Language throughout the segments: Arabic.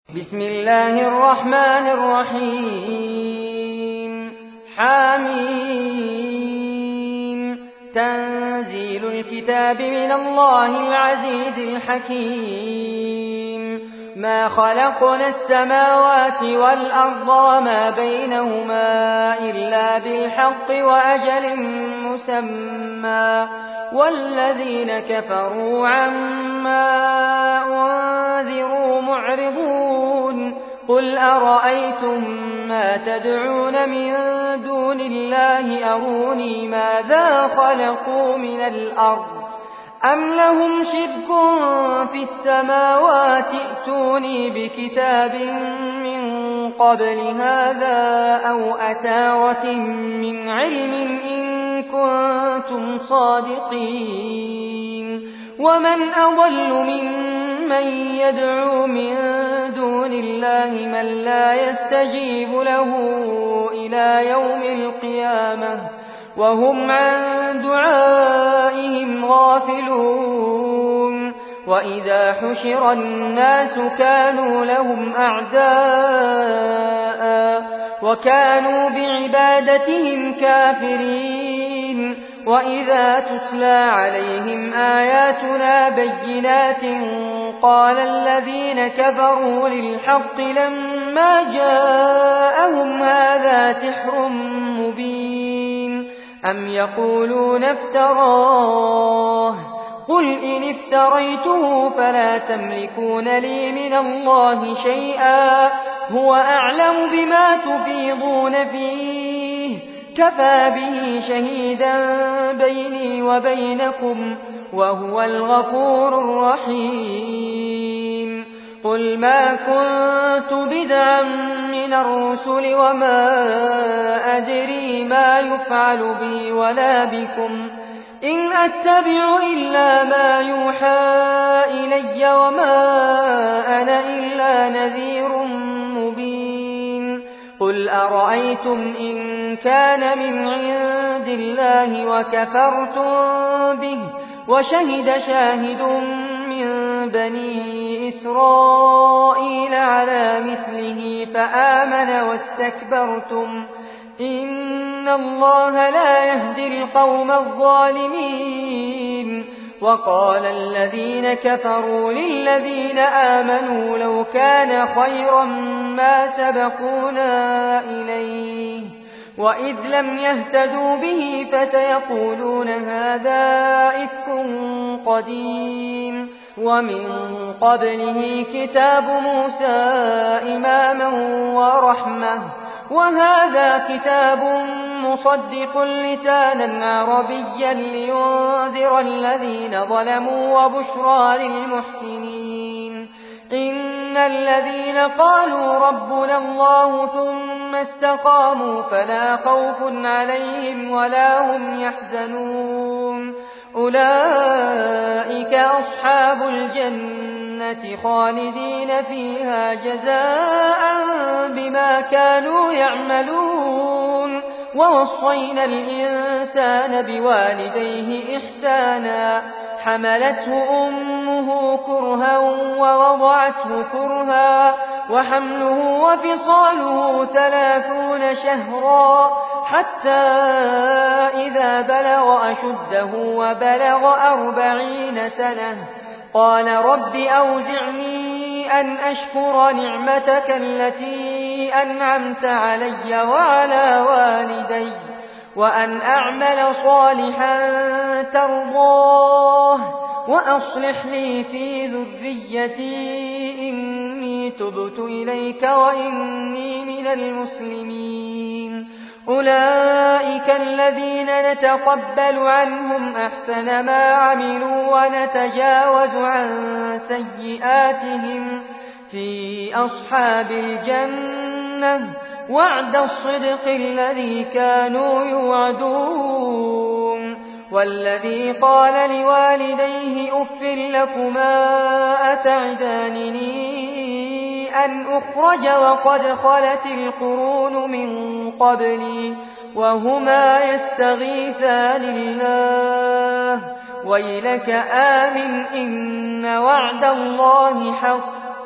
بسم الله الرحمن الرحيم حميم تنزيل الكتاب من الله العزيز الحكيم ما خلقنا السماوات والأرض وما بينهما إلا بالحق وأجل مسمى والذين كفروا عما أنذروا معرضون قل أرأيتم ما تدعون من دون الله أروني ماذا خلقوا من الأرض أم لهم شرك في السماوات ائتوني بكتاب من قبل هذا أو أثارة من علم إن كنتم صادقين ومن أضل ممن يدعو من دون الله من لا يستجيب له إلى يوم القيامة وهم عن دعائهم غافلون وإذا حشر الناس كانوا لهم أعداء وكانوا بعبادتهم كافرين وإذا تتلى عليهم آياتنا بينات قال الذين كفروا للحق لما جاءهم هذا سحر مبين أم يقولون افتراه قل إن افتريته فلا تملكون لي من الله شيئا هو أعلم بما تفيضون فيه كفى به شهيدا بيني وبينكم وهو الغفور الرحيم قل ما كنت بدعا من الرسل وما أدري ما يفعل بي ولا بكم إن أتبع إلا ما يوحى إلي وما أنا إلا نذير مبين قل أرأيتم إن كان من عند الله وكفرتم به وشهد شاهد من بني إسرائيل على مثله فآمن واستكبرتم إن الله لا يهدي القوم الظالمين وقال الذين كفروا للذين آمنوا لو كان خيرا ما سبقونا إليه وإذ لم يهتدوا به فسيقولون هذا إفك قديم ومن قبله كتاب موسى إماما ورحمة وهذا كتاب مصدق لسانا عربيا لينذر الذين ظلموا وبشرى للمحسنين إن الذين قالوا ربنا الله ثم استقاموا فلا خوف عليهم ولا هم يحزنون أولئك أصحاب الجنة خالدين فيها جزاء بما كانوا يعملون ووصينا الإنسان بوالديه إحسانا حملته أمه كرها ووضعته كرها وحمله وفصاله 30 شهرا حتى إذا بلغ أشده وبلغ 40 سنة قال رب أوزعني أن أشكر نعمتك التي أنعمت علي وعلى والدي وأن أعمل صالحا ترضاه وأصلح لي في ذريتي إني تبت إليك وإني من المسلمين أولئك الذين نتقبل عنهم أحسن ما عملوا ونتجاوز عن سيئاتهم في أصحاب الجنة وعد الصدق الذي كانوا يوعدون والذي قال لوالديه أف لكما أتعدانني أن أخرج وقد خلت القرون من قبلي وهما يستغيثان الله ويلك آمن إن وعد الله حق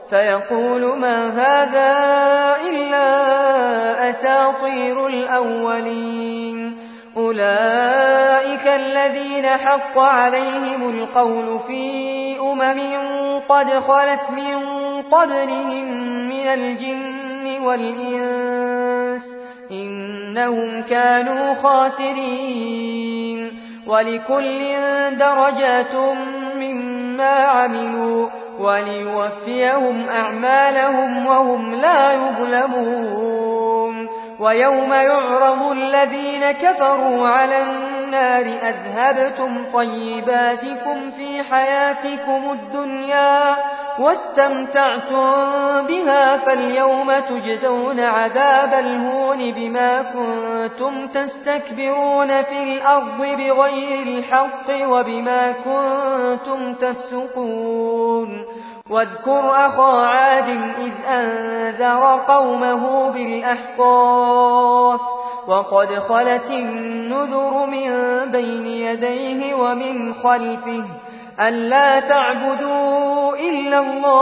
فيقول ما هذا إلا أساطير الأولين. أولئك الذين حق عليهم القول في قد خلت من قبلهم من الجن والإنس إنهم كانوا خاسرين. ولكل درجات مما عملوا وليوفيهم أعمالهم وهم لا يظلمون. ويوم يعرض الذين كفروا على النار أذهبتم طيباتكم في حياتكم الدنيا واستمتعتم بها فاليوم تجزون عذاب الهون بما كنتم تستكبرون في الأرض بغير الحق وبما كنتم تفسقون. واذكر أخا عاد إذ أنذر قومه بالأحقاف وقد خلت النذر من بين يديه ومن خلفه ألا تعبدوا إلا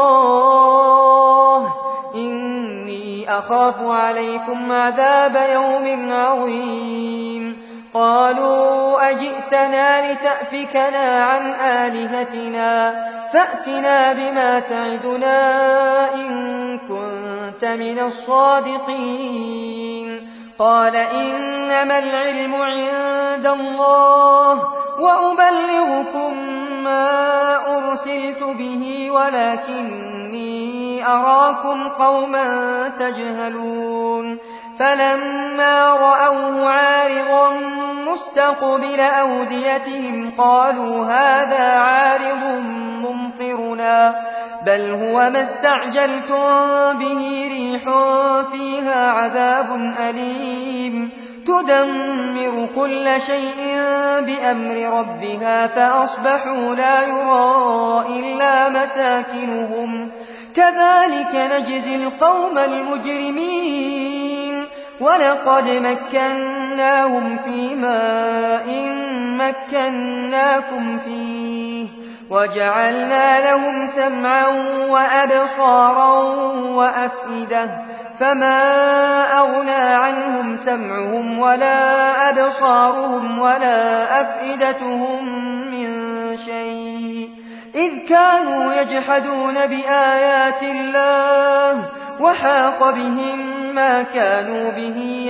الله إني أخاف عليكم عذاب يوم عظيم. قالوا أجئتنا لتأفكنا عن آلهتنا فأتنا بما تعدنا إن كنت من الصادقين. قال إنما العلم عند الله وأبلغكم ما أرسلت به ولكني أراكم قوما تجهلون. فلما رأوه عارضا مستقبل أوديتهم قالوا هذا عارض ممطرنا بل هو ما استعجلتم به ريح فيها عذاب أليم تدمر كل شيء بأمر ربها فأصبحوا لا يرى إلا مساكنهم كذلك نجزي القوم المجرمين. ولقد مكناهم في ماء مكناكم فيه وجعلنا لهم سمعا وأبصارا وأفئدة فما أغنى عنهم سمعهم ولا أبصارهم ولا أفئدتهم من شيء إذ كانوا يجحدون بآيات الله وحاق بهم ما كانوا به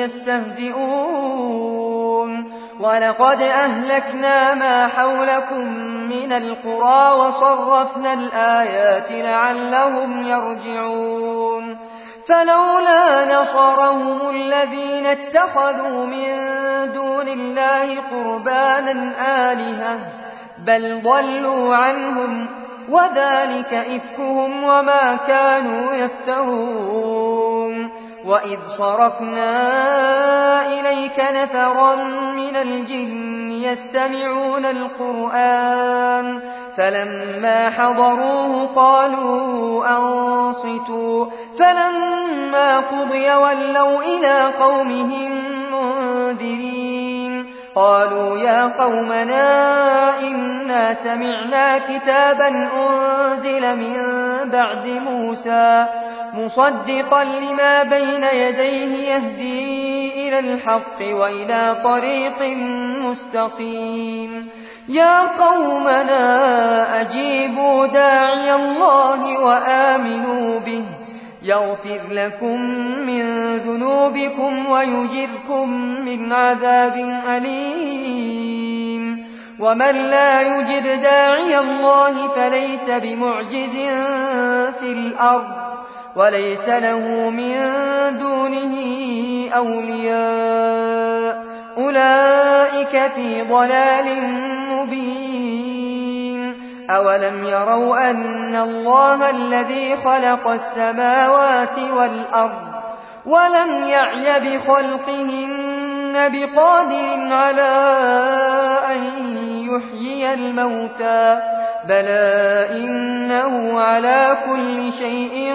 يستهزئون. ولقد أهلكنا ما حولكم من القرى وصرفنا الآيات لعلهم يرجعون. فلولا نصرهم الذين اتخذوا من دون الله قربانا آلهة بل ضلوا عنهم وذلك إفكهم وما كانوا يفترون. وإذ صرفنا إليك نفرا من الجن يستمعون القرآن فلما حضروه قالوا أنصتوا فلما قضي ولوا إلى قومهم منذرين. قالوا يا قومنا إنا سمعنا كتابا أنزل من بعد موسى مصدقا لما بين يديه يهدي إلى الحق وإلى طريق مستقيم. يا قومنا أجيبوا داعي الله وآمنوا به يغفر لكم من ذنوبكم ويجركم من عذاب أليم. ومن لا يجب داعي الله فليس بمعجز في الأرض وليس له من دونه أولياء أولئك في ضلال مبين. أولم يروا أن الله الذي خلق السماوات والأرض ولم يعي بخلقهن بقادر على أن يحيي الموتى بلى إنه على كل شيء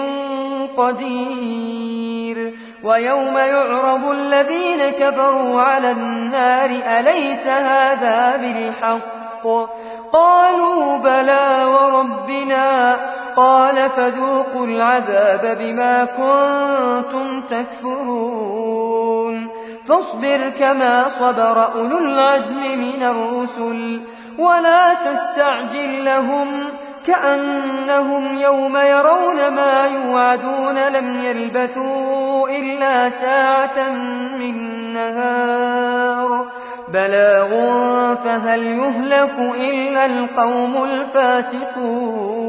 قدير. ويوم يعرض الذين كفروا على النار أليس هذا بالحق قالوا بلى وربنا قال فذوقوا العذاب بما كنتم تكفرون فاصبر كما صبر أولو العزم من الرسل ولا تستعجل لهم كأنهم يوم يرون ما يوعدون لم يلبثوا إلا ساعة من نهار بلاغ فهل يهلك إلا القوم الفاسقون